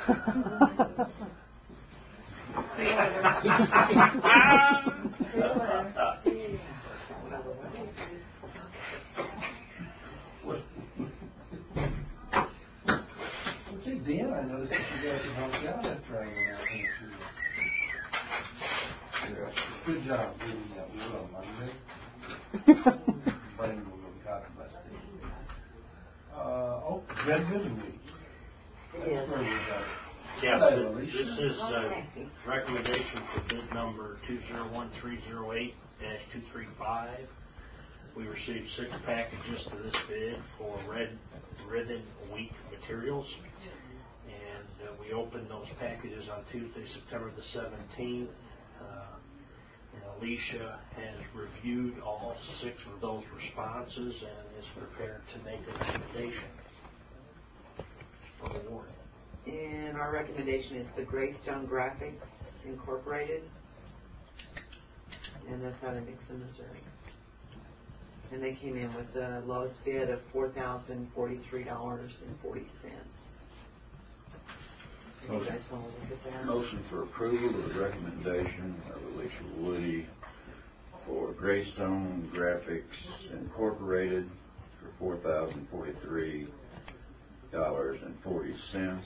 Okay, Dan, I noticed that you guys have helped out after I went out there. Good job reading that word on Monday. Brandon will have got it last day. Red Ribbon Week. That's where we got it. Yeah, this is recommendation for bid number 201308-235. We received 6 packages to this bid for Red Ribbon Week materials, and we opened those packages on Tuesday, September the 17th. And Alicia has reviewed all 6 of those responses and is prepared to make a recommendation for award. And our recommendation is the Greystone Graphics Incorporated, and that's out of Nixon, Missouri. And they came in with the lowest bid of $4,043.40. You guys want to look at that? Motion for approval of the recommendation of Alicia Woody for Greystone Graphics Incorporated for $4,043.40.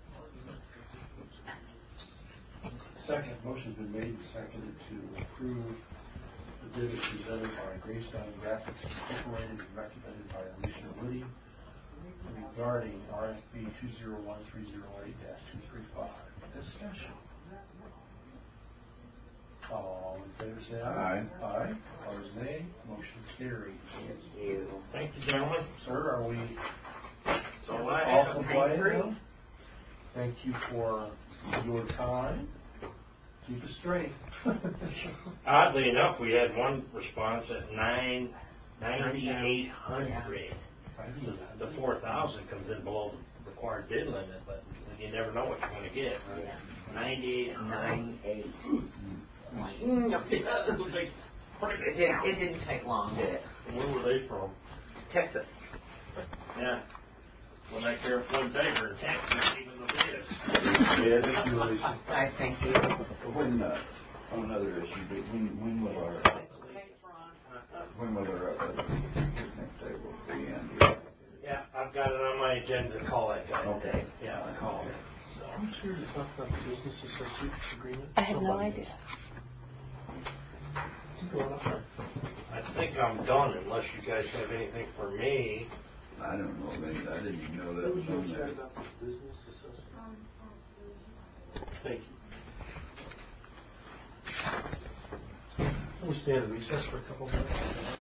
Second, motion's been made and seconded to approve the bid as presented by Greystone Graphics Incorporated and recommended by Alicia Woody regarding RFP 201308-235. Discussion. All in favor say aye. Aye. Aye. Opposed nay. Motion carried. Thank you. Thank you, gentlemen. Sir, are we all all compliant now? Thank you for your time. Keep it straight. Oddly enough, we had one response at 9,800. The 4,000 comes in below the required bid limit, but you never know what you're going to get. Right? 98. It didn't take long, did it? Where were they from? Texas. Yeah. Well, like they're Flint Tiger in Texas, even though it is. Yeah, thank you, Alicia. I thank you. When, on another issue, but when will our picnic table be in? Yeah, I've got it on my agenda to call that guy. Okay. Yeah, I called him. So. I'm sure to talk about the business associate agreement. I have no idea. Go on, sir. I think I'm done unless you guys have anything for me. I don't know, man. I didn't even know that was on there. Business associate. Thank you. We'll stand in recess for a couple minutes.